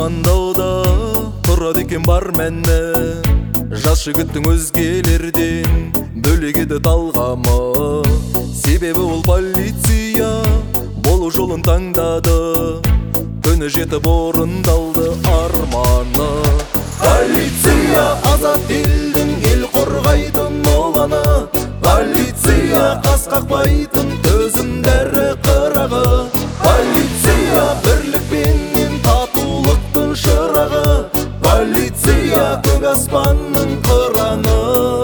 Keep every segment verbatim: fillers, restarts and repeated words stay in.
жамандауда турады экен бар мәні. Жас жігіттің өзгелерден бөлек еді талғамы. Себебі ол полиция болу жолын таңдады. Күні жетіп орындалды арманы. Полиция азат елдің, ел қорғайтын оланы. Полиция қас қақпайтын төзімдері қырағы. Полиция бірлікпенен татулықтың шырағы. Полиция көк аспанның қыраны.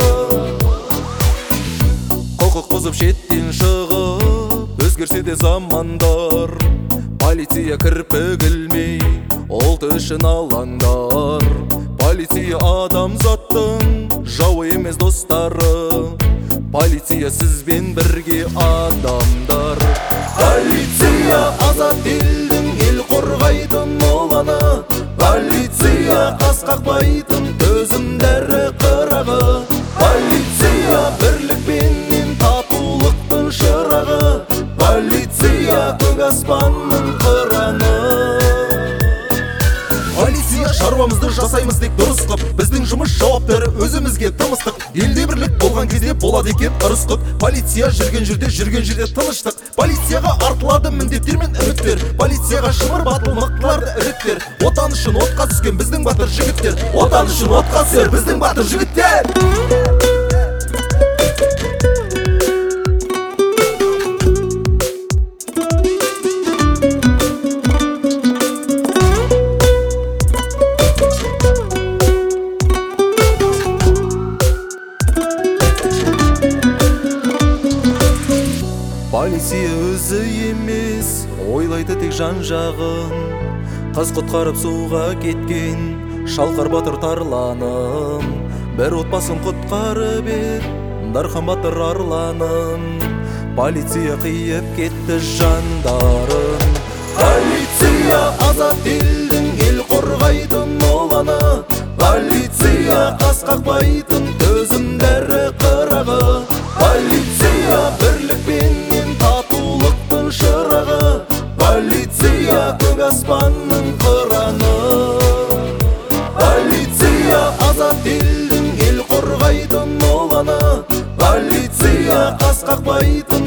Құқық бұзып шеттен шығып өзгерсе де замандар. Полиция кірпік ілмей ұлт үшін алаңдар. Полиция адамзаттың жауы емес достары. Полиция сізбен бірге адамдар. Полиция азат елдің, ел қорғайтын оланы. Полиция қас қақпайтын төзімдері қырағы. Полиция бірлікпенен татулықтың шырағы. Полиция көк аспанның қыраны. Полиция шаруамызды жасаймыз тек дұрыс қып. Біздің жұмыс жауаптары өзімізге тымыстық. Елде бірлік болған кезде болады екен ырыс қып. Полиция жүрген жерде, жүрген жерде тыныштық. Полицияға артылады міндеттер мен үміттер. Полицияға шымыр батыл мықтыларды іріктер. Отан үшін отқа түскен біздің батыр жігіттер. Отан үшін отқа түсер біздің батыр жігіттер. Полиция өзі емес, ойлайды тек жан жағын. Қыз құтқарып суға кеткен шалқар батыр тарланым. Бір отбасын құтқарып ет Дархан батыр арланым. Полиция қиып кетті жандарын. Полиция азат елдің, ел қорғайтын оланы. Полиция қас қақпайтын төзімдері қырағы. Полиция бірлікпенен татулықтың шырағы. Полиция көк аспанның қыраны. Полиция азат елдің, ел қорғайтын оланы. Полиция қас қақпайтын